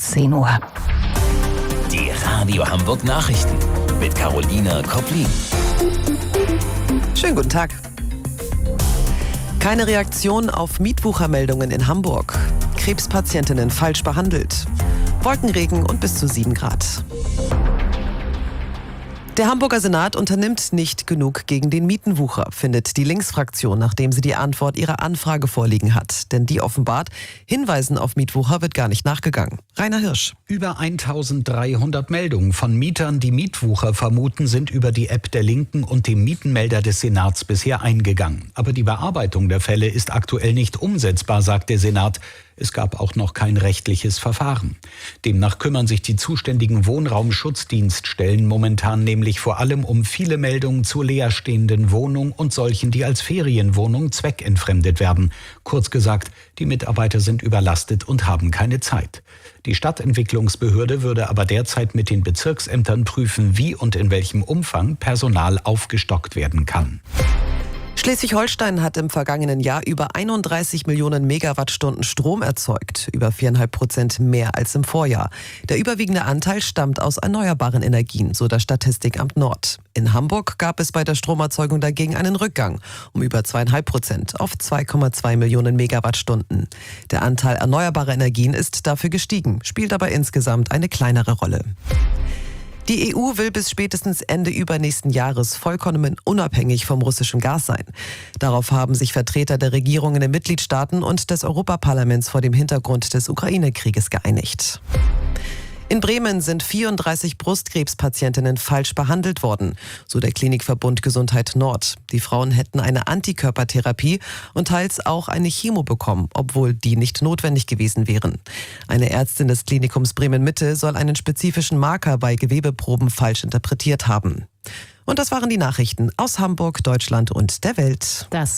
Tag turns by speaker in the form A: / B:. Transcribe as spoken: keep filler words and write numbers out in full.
A: zehn Uhr.
B: Die Radio Hamburg Nachrichten mit Carolina Kopplin.
C: Schönen guten Tag. Keine Reaktion auf Mietwuchermeldungen in Hamburg. Krebspatientinnen falsch behandelt. Wolkenregen und bis zu sieben Grad. Der Hamburger Senat unternimmt nicht genug gegen den Mietenwucher, findet die Linksfraktion, nachdem sie die Antwort ihrer Anfrage vorliegen hat. Denn die offenbart, Hinweisen auf Mietwucher wird gar nicht nachgegangen. Rainer Hirsch.
D: Über eintausenddreihundert Meldungen von Mietern, die Mietwucher vermuten, sind über die App der Linken und dem Mietenmelder des Senats bisher eingegangen. Aber die Bearbeitung der Fälle ist aktuell nicht umsetzbar, sagt der Senat. Es gab auch noch kein rechtliches Verfahren. Demnach kümmern sich die zuständigen Wohnraumschutzdienststellen momentan nämlich vor allem um viele Meldungen zu leerstehenden Wohnungen und solchen, die als Ferienwohnung zweckentfremdet werden. Kurz gesagt, die Mitarbeiter sind überlastet und haben keine Zeit. Die Stadtentwicklungsbehörde würde aber derzeit mit den Bezirksämtern prüfen, wie und in welchem Umfang Personal aufgestockt werden kann.
C: Schleswig-Holstein hat im vergangenen Jahr über einunddreißig Millionen Megawattstunden Strom erzeugt, über viereinhalb Prozent mehr als im Vorjahr. Der überwiegende Anteil stammt aus erneuerbaren Energien, so das Statistikamt Nord. In Hamburg gab es bei der Stromerzeugung dagegen einen Rückgang um über zweieinhalb Prozent auf zwei Komma zwei Millionen Megawattstunden. Der Anteil erneuerbarer Energien ist dafür gestiegen, spielt aber insgesamt eine kleinere Rolle. Die E U will bis spätestens Ende übernächsten Jahres vollkommen unabhängig vom russischen Gas sein. Darauf haben sich Vertreter der Regierungen der Mitgliedstaaten und des Europaparlaments vor dem Hintergrund des Ukraine-Krieges geeinigt. In Bremen sind vierunddreißig Brustkrebspatientinnen falsch behandelt worden, so der Klinikverbund Gesundheit Nord. Die Frauen hätten eine Antikörpertherapie und teils auch eine Chemo bekommen, obwohl die nicht notwendig gewesen wären. Eine Ärztin des Klinikums Bremen-Mitte soll einen spezifischen Marker bei Gewebeproben falsch interpretiert haben. Und das waren die Nachrichten aus Hamburg, Deutschland und der Welt.
A: Das